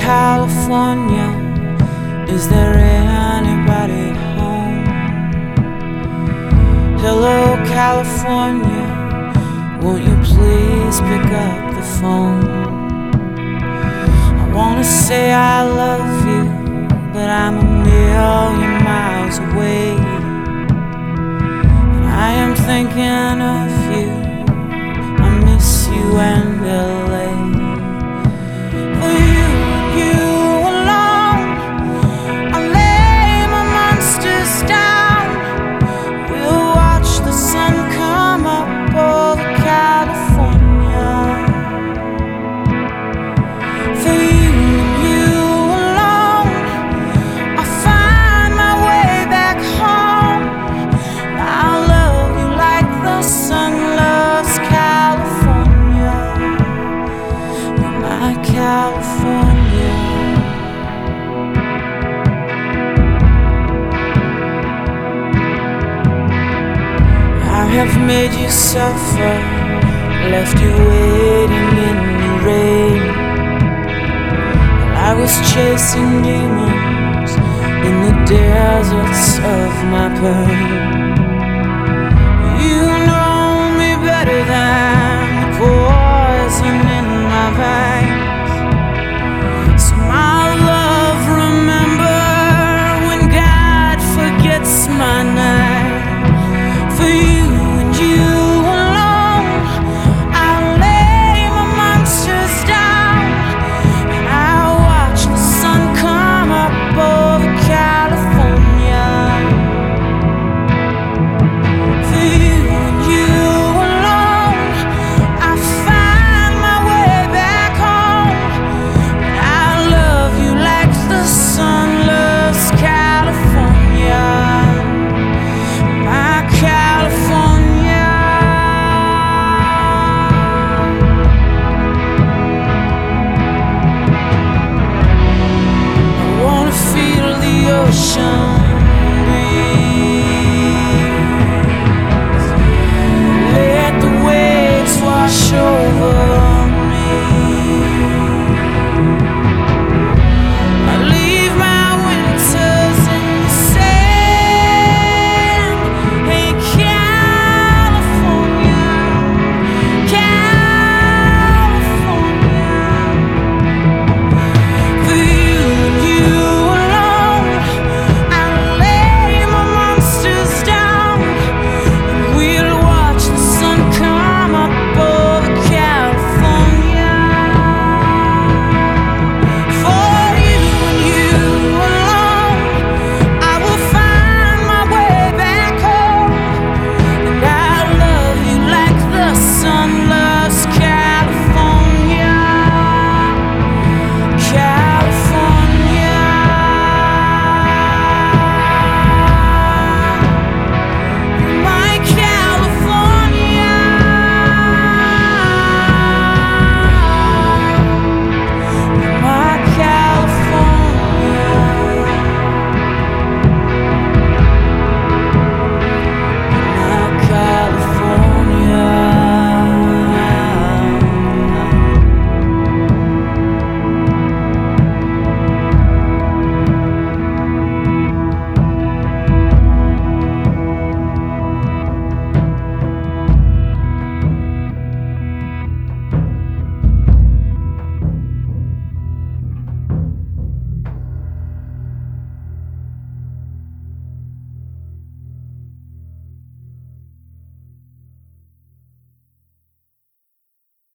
California, is there anybody home? Hello, California, won't you please pick up the phone? I wanna say I love you, but I'm a million miles away. And I am thinking of you, I miss you and LA. For you alone, I lay my monsters down. We'll watch the sun come up over California. For you alone, I find my way back home. I'll love you like the sun loves California. You're my California. I have made you suffer, left you waiting in the rain. I was chasing demons in the deserts of my pain.